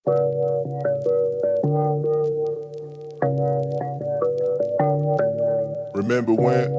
Remember when?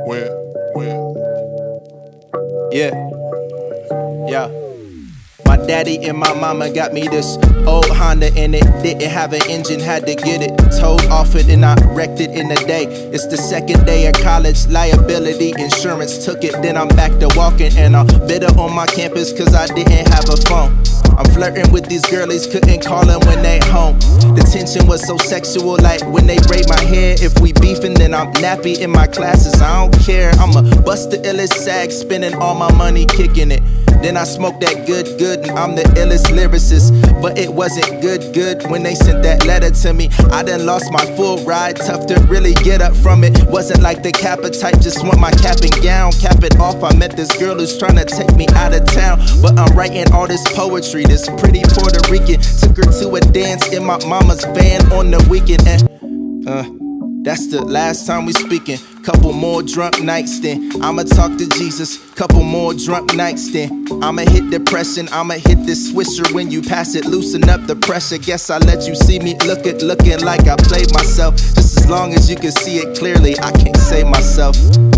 Yeah. My daddy and my mama got me this old Honda and it didn't have an engine, had to get it towed off it and I wrecked it in a day. It's the second day of college, liability insurance took it, then I'm back to walking and I'm bitter on my campus cause I didn't have a phone. I'm flirting with these girlies, couldn't call them when they home. The tension was so sexual, like when they braid my hair. If we beefing, then I'm nappy in my classes, I don't care. I'ma bust the illest sag, spending all my money kicking it. Then I smoke that good, and I'm the illest lyricist. But it wasn't good when they sent that letter to me. I done lost my full ride, tough to really get up from it. Wasn't like the Kappa type, just want my cap and gown. Cap it off, I met this girl who's trying to take me out of town. But I'm writing all this poetry, this pretty Puerto Rican. Took her to a dance in my mama's van on the weekend. And that's the last time we speaking. Couple more drunk nights then I'ma talk to Jesus. Couple more drunk nights then I'ma hit depression. I'ma hit this swisher when you pass it. Loosen up the pressure. Guess I let you see me looking like I played myself. Just as long as you can see it clearly, I can't save myself.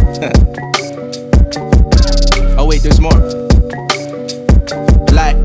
Oh wait, there's more. Like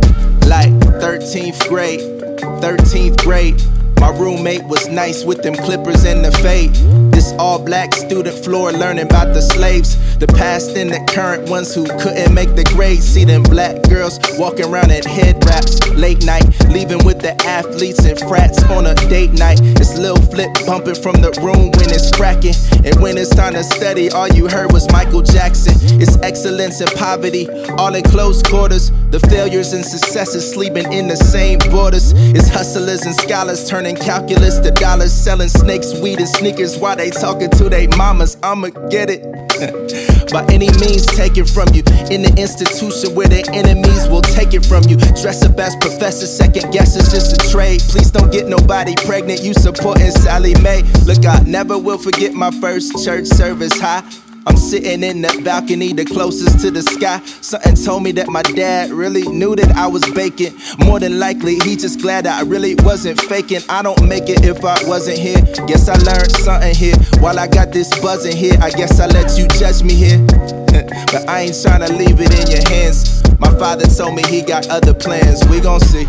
13th grade. My roommate was nice with them clippers and the fade. This all black student floor learning about the slaves, the past and the current ones who couldn't make the grades. See them black girls walking around at head wraps late night, leaving with the athletes and frats on a date night. It's Lil Flip bumping from the room when it's cracking, and when it's time to study, all you heard was Michael Jackson. It's excellence and poverty, all in close quarters. The failures and successes sleeping in the same borders. It's hustlers and scholars turning calculus to dollars, selling snakes, weed, and sneakers while they talking to they mamas. I'ma get it by any means taken from you. In the institution where their enemies will take it from you. Dress up as professors, second guess is just a trade. Please don't get nobody pregnant, you supporting Sally Mae. Look, I never will forget my first church service high. I'm sitting in the balcony, the closest to the sky. Something told me that my dad really knew that I was baking. More than likely, he just glad I really wasn't faking. I don't make it if I wasn't here. Guess I learned something here. While I got this buzzing here, I guess I let you judge me here. But I ain't tryna leave it in your hands. My father told me he got other plans. We gon' see.